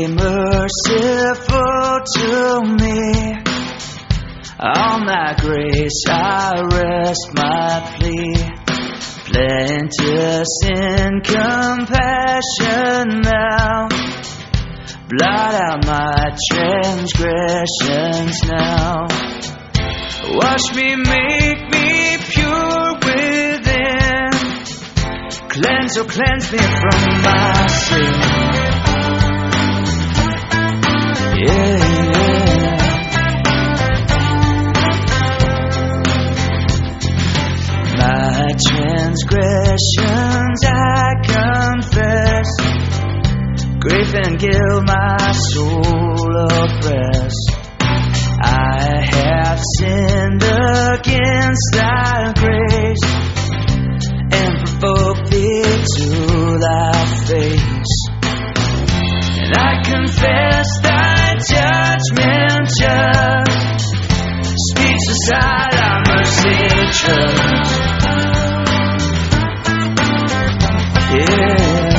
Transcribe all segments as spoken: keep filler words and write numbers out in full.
Be merciful to me. On thy grace I rest my plea. Plenteous in compassion now. Blot out my transgressions now. Wash me, make me pure within. Cleanse, oh cleanse me from my sin. Yeah, yeah. My transgressions I confess. Grief and guilt my soul oppress. I have sinned against thy grace and provoked thee to thy face. And I confess thy judgment just speaks aside our mercy trust. Yeah.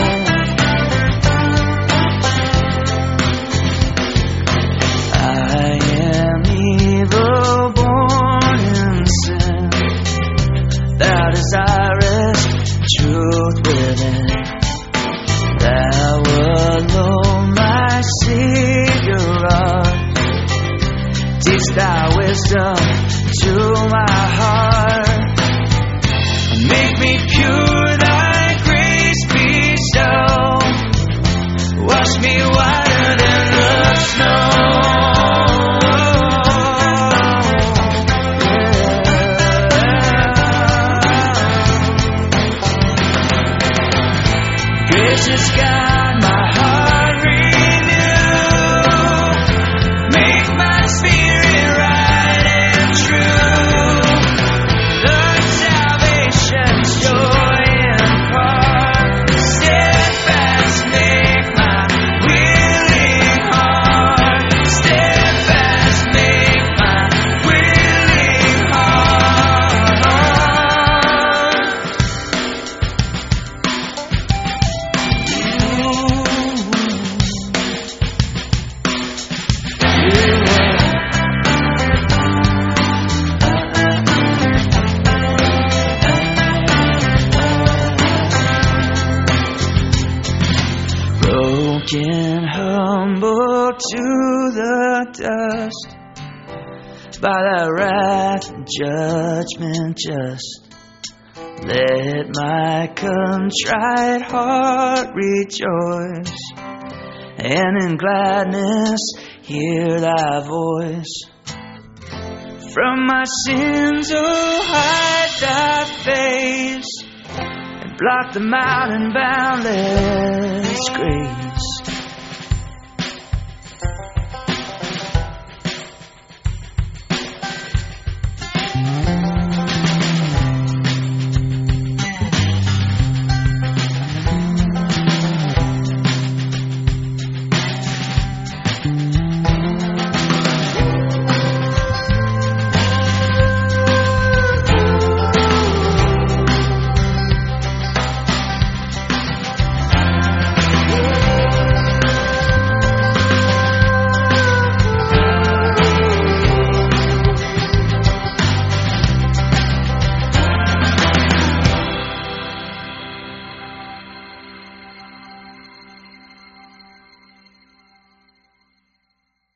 I am evil, born in sin. Thou desirest truth within. Thou alone my Savior art. Teach thy wisdom to my heart. Make me pure, thy grace bestow. Wash me whiter than the snow. Gracious God, my heart renew. Make my spirit right and true. Lord, salvation's joy impart. Steadfast make my willing heart. Steadfast make my willing heart. Broken, humble to the dust, by thy wrath and judgment just. Let my contrite heart rejoice, and in gladness hear thy voice. From my sins, oh, hide thy face, and blot them out in boundless grace.